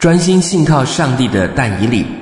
专心信靠上帝的但以理。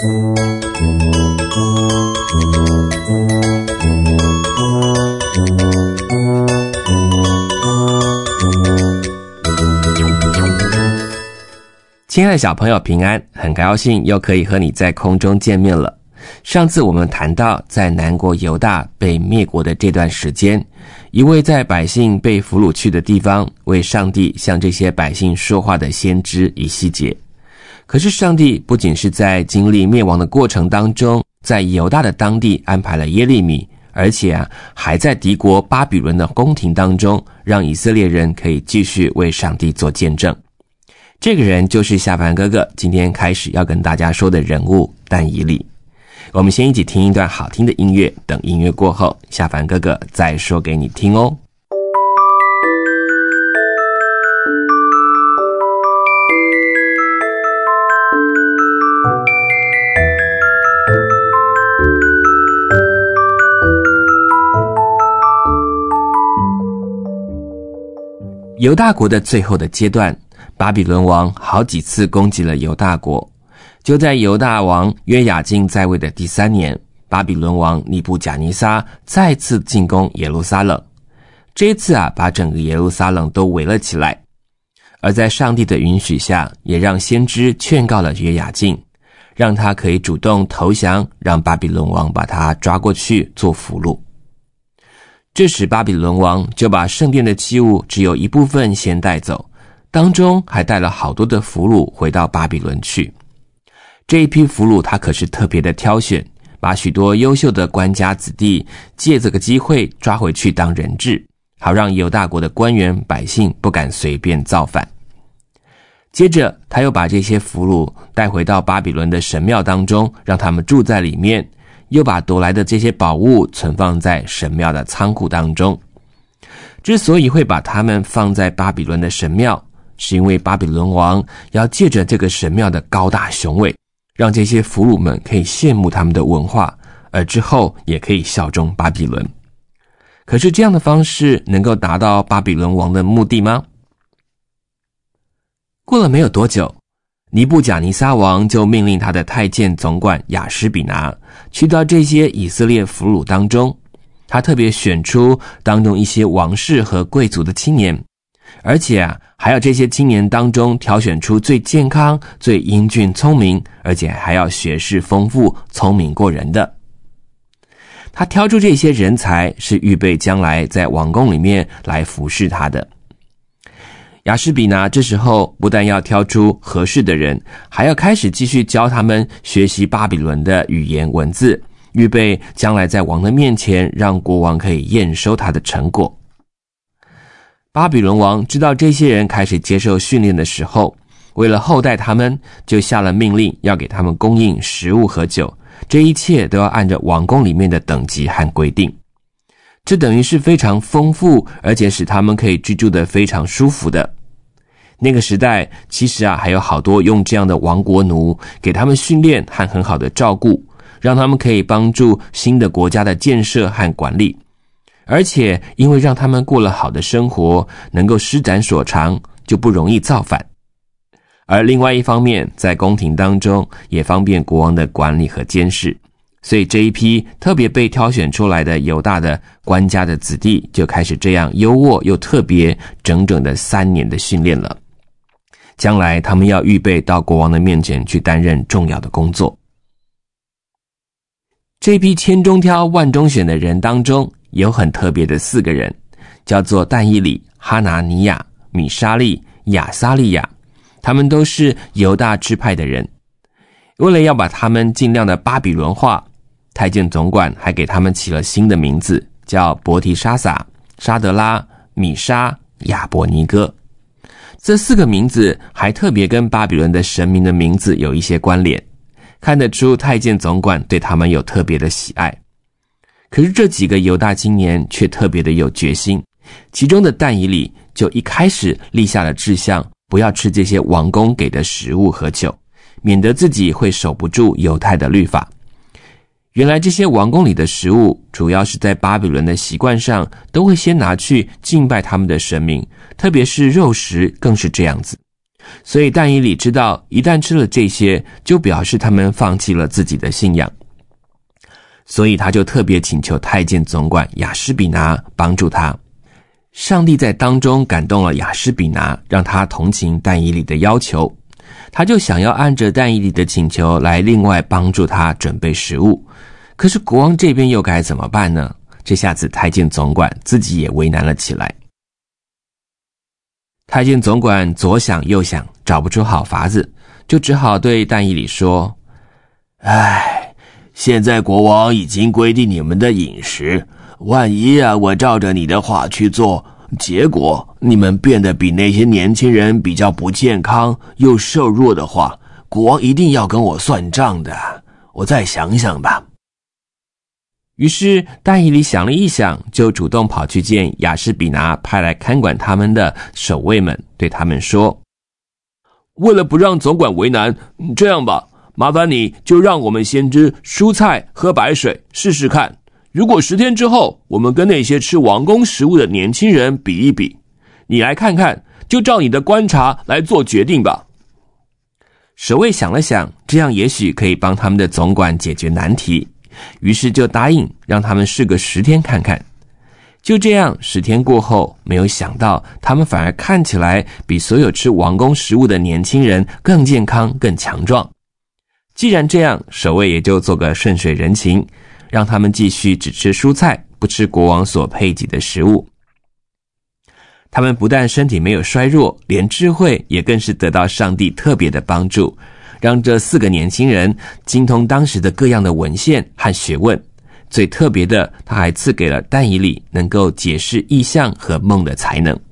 亲爱的小朋友平安，很高兴又可以和你在空中见面了。上次我们谈到在南国犹大被灭国的这段时间，一位在百姓被俘虏去的地方为上帝向这些百姓说话的先知以西结。可是上帝不仅是在经历灭亡的过程当中，在犹大的当地安排了耶利米，而且还在敌国巴比伦的宫廷当中，让以色列人可以继续为上帝做见证。这个人就是夏凡哥哥今天开始要跟大家说的人物但以理。我们先一起听一段好听的音乐，等音乐过后，夏凡哥哥再说给你听哦。犹大国的最后的阶段，巴比伦王好几次攻击了犹大国。就在犹大王约雅敬在位的第3年，巴比伦王尼布甲尼撒再次进攻耶路撒冷。这一次把整个耶路撒冷都围了起来。而在上帝的允许下，也让先知劝告了约雅敬，让他可以主动投降，让巴比伦王把他抓过去做俘虏。这时巴比伦王就把圣殿的器物只有一部分先带走，当中还带了好多的俘虏回到巴比伦去。这一批俘虏他可是特别的挑选，把许多优秀的官家子弟借这个机会抓回去当人质，好让犹大国的官员百姓不敢随便造反。接着他又把这些俘虏带回到巴比伦的神庙当中，让他们住在里面，又把夺来的这些宝物存放在神庙的仓库当中。之所以会把他们放在巴比伦的神庙，是因为巴比伦王要借着这个神庙的高大雄伟，让这些俘虏们可以羡慕他们的文化，而之后也可以效忠巴比伦。可是这样的方式能够达到巴比伦王的目的吗？过了没有多久，尼布甲尼撒王就命令他的太监总管亚施比拿去到这些以色列俘虏当中，他特别选出当中一些王室和贵族的青年，而且还有这些青年当中挑选出最健康、最英俊聪明，而且还要学识丰富、聪明过人的。他挑出这些人才，是预备将来在王宫里面来服侍他的。亚施比拿这时候不但要挑出合适的人，还要开始继续教他们学习巴比伦的语言文字，预备将来在王的面前让国王可以验收他的成果。巴比伦王知道这些人开始接受训练的时候，为了厚待他们，就下了命令要给他们供应食物和酒，这一切都要按照王宫里面的等级和规定。这等于是非常丰富，而且使他们可以居住得非常舒服的。那个时代其实还有好多用这样的王国奴，给他们训练和很好的照顾，让他们可以帮助新的国家的建设和管理。而且因为让他们过了好的生活，能够施展所长，就不容易造反。而另外一方面，在宫廷当中也方便国王的管理和监视，所以这一批特别被挑选出来的犹大的官家的子弟就开始这样优渥又特别整整的3年的训练了。将来他们要预备到国王的面前去担任重要的工作。这批千中挑万中选的人当中，有很特别的4个人，叫做但以理、哈拿尼亚、米沙利、亚撒利亚，他们都是犹大支派的人。为了要把他们尽量的巴比伦化，太监总管还给他们起了新的名字，叫伯提沙撒、沙德拉、米沙、亚伯尼哥。这4个名字还特别跟巴比伦的神明的名字有一些关联，看得出太监总管对他们有特别的喜爱。可是这几个犹大青年却特别的有决心，其中的但以理就一开始立下了志向，不要吃这些王宫给的食物和酒，免得自己会守不住犹太的律法。原来这些王宫里的食物主要是在巴比伦的习惯上都会先拿去敬拜他们的神明，特别是肉食更是这样子。 所以但以理知道，一旦吃了这些，就表示他们放弃了自己的信仰。所以他就特别请求太监总管亚施比拿帮助他。上帝在当中感动了亚施比拿，让他同情但以理的要求，他就想要按着但以理的请求来另外帮助他准备食物。可是国王这边又该怎么办呢？这下子太监总管自己也为难了起来。太监总管左想右想，找不出好法子，就只好对但以理说：现在国王已经规定你们的饮食，万一我照着你的话去做，结果你们变得比那些年轻人比较不健康又瘦弱的话，国王一定要跟我算账的，我再想想吧。于是但以理想了一想，就主动跑去见亚施比拿派来看管他们的守卫们，对他们说：为了不让总管为难，这样吧，麻烦你就让我们先吃蔬菜喝白水试试看，如果10天之后我们跟那些吃王宫食物的年轻人比一比，你来看看，就照你的观察来做决定吧。守卫想了想，这样也许可以帮他们的总管解决难题，于是就答应让他们试个10天看看。就这样10天过后，没有想到他们反而看起来比所有吃王宫食物的年轻人更健康更强壮。既然这样，守卫也就做个顺水人情，让他们继续只吃蔬菜，不吃国王所配给的食物。他们不但身体没有衰弱，连智慧也更是得到上帝特别的帮助，让这4个年轻人精通当时的各样的文献和学问。最特别的，他还赐给了但以理能够解释异象和梦的才能。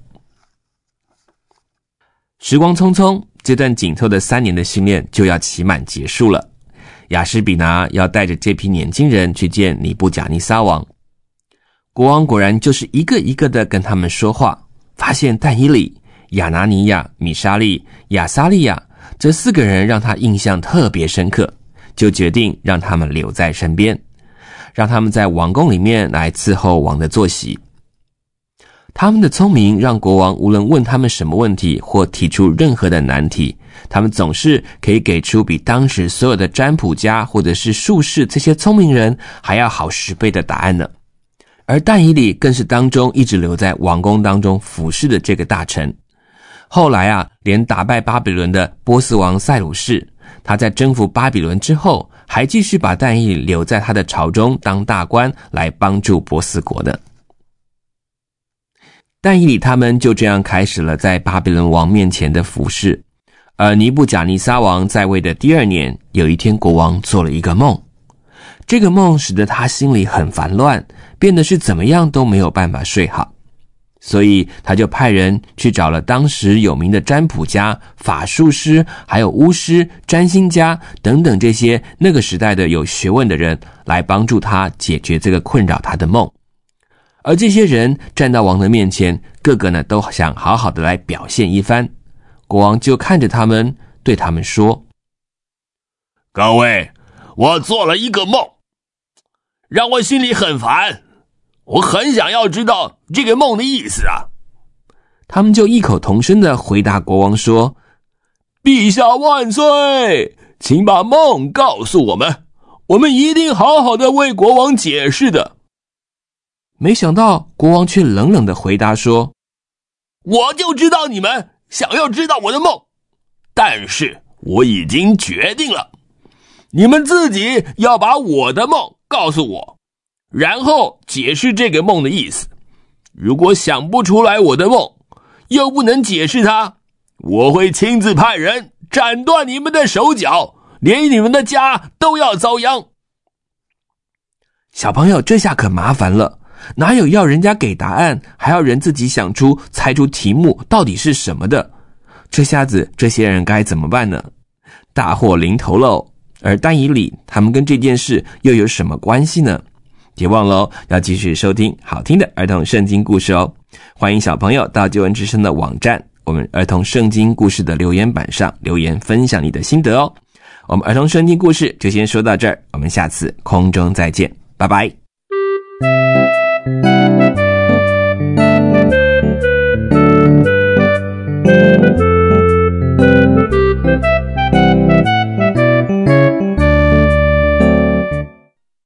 时光匆匆，这段紧凑的3年的训练就要期满结束了。亚施比拿要带着这批年轻人去见尼布甲尼撒王。国王果然就是一个一个的跟他们说话，发现但以理、亚拿尼亚、米沙利、亚撒利亚这4个人让他印象特别深刻，就决定让他们留在身边，让他们在王宫里面来伺候王的坐席。他们的聪明让国王无论问他们什么问题或提出任何的难题，他们总是可以给出比当时所有的占卜家或者是术士这些聪明人还要好10倍的答案呢。而但以理更是当中一直留在王宫当中服侍的这个大臣。后来连打败巴比伦的波斯王塞鲁士，他在征服巴比伦之后，还继续把但以理留在他的朝中当大官，来帮助波斯国的。但以理他们就这样开始了在巴比伦王面前的服侍。而尼布甲尼撒王在位的第2年，有一天国王做了一个梦，这个梦使得他心里很烦乱，变得是怎么样都没有办法睡好。所以他就派人去找了当时有名的占卜家、法术师，还有巫师、占星家等等这些那个时代的有学问的人，来帮助他解决这个困扰他的梦。而这些人站到王的面前，个个呢都想好好的来表现一番。国王就看着他们，对他们说：各位，我做了一个梦，让我心里很烦，我很想要知道这个梦的意思啊。他们就异口同声的回答国王说：陛下万岁，请把梦告诉我们，我们一定好好的为国王解释的。没想到国王却冷冷的回答说：我就知道你们想要知道我的梦，但是我已经决定了，你们自己要把我的梦告诉我，然后解释这个梦的意思。如果想不出来我的梦，又不能解释它，我会亲自派人斩断你们的手脚，连你们的家都要遭殃。小朋友，这下可麻烦了，哪有要人家给答案，还要人自己想出猜出题目到底是什么的？这下子这些人该怎么办呢？大祸临头喽！而但以理他们跟这件事又有什么关系呢？别忘了要继续收听好听的儿童圣经故事哦。欢迎小朋友到救恩之声的网站，我们儿童圣经故事的留言板上留言分享你的心得哦。我们儿童圣经故事就先说到这儿，我们下次空中再见，拜拜。